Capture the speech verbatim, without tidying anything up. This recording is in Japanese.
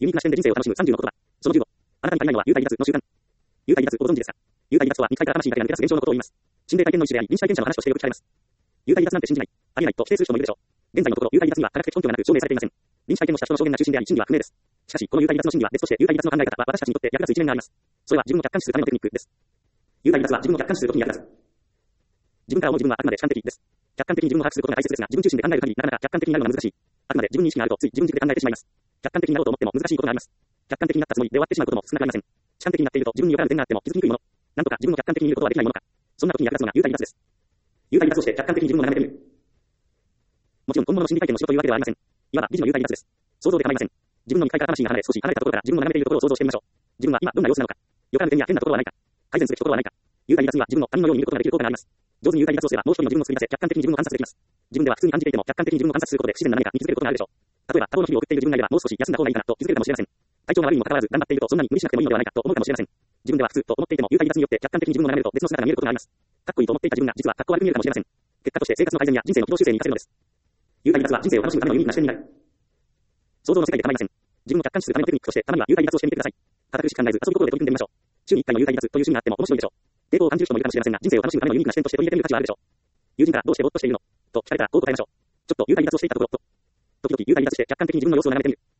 ユニークな視点で人生を楽しむさんじゅうの言葉。そのじゅうご。あなたに足りないのは幽体離脱の習慣。幽体離脱をご存知ですか？幽体離脱とは肉体から魂が抜け出す現象のことを言います。心霊体験の一種であり、臨死体験者の話としてよく聞かれます。幽体離脱なんて信じない、ありえないと否定する人もいるでしょう。現在のところ、幽体離脱には科学的根拠がなく証明されていません。臨死体験をした人の証言が中心であり、真偽は不明です。しかし、この幽体離脱の真偽は別として、幽体離脱の考え方は私たちにとって役立つ一面があります。それは自分を客観視するためのテクニックです。幽体離脱は自分を客観視するときに役立つ。自分から思う自分はあくまで主観的です。客観的に自分を把握することが大切ですが、自分中心で考える限りなかなか客観的になるのは難しい。あくまで自分に意識があるとつい自分軸で考えてしまいます。客観的になろうと思っても難しいことがあります。客観的になったつもりで終わってしまうことも少なくありません。主観的になっていると自分によからぬ点があっても気づきにくいもの。なんとか自分を客観的に見ることはできないものか。そんな時に役立つのが幽体離脱です。幽体離脱をして客観的に自分を眺めてみる。もちろん本物の心理体験の仕事というわけではありません。いわば疑似の幽体離脱です。想像で構いません。自分の肉体から魂が離れ少し離れたところから自分を眺めているところを想像してみましょう。自分は今どんな様子なのか。よからぬ点や変なところはないか。改善すべきところはないか。幽体離脱には自分の他人のように見ることができる効果があります。上手に幽体離脱をすればもう一人の自分を作り出せ客観的に自分を観察できます。自分では普通に感じていても客観的に自分を観察することで不自然な何か見つけることがあるでしょう。例えば、多忙の日々を送っている自分がいればもう少し休んだ方がいいかなと気づけるかもしれません。体調が悪いにもかかわらず頑張っているとそんなに無理しなくてもいいのではないかと思うかもしれません。自分では普通と思っていても幽体離脱によって客観的に自分を眺めると別の姿が見えることがあります。かっこいいと思っていた自分が実はかっこ悪く見えるかもしれません。結果として生活の改善や人生の軌道修正に活かせるのです。幽体離脱は人生を楽しむためのユニークな視点になる。想像の世界で構いません。自分を客観視するためのテクニックとしてたまには幽体離脱をしてみてください。堅苦しく考えず遊び心で取り組んでみましょう。週にいっかいの幽体離脱という趣味があっても面白いでしょう。抵抗を感じる人もいるかもしれませんが、人生を楽しむためのユニークな視点として取り入れてみる価値はあるでしょう。友人からどうしてぼーっとしているのと聞かれたらこう答えましょう。ちょっと幽体離脱をしていたところと、時々幽体離脱して客観的に自分の様子を眺めてみる。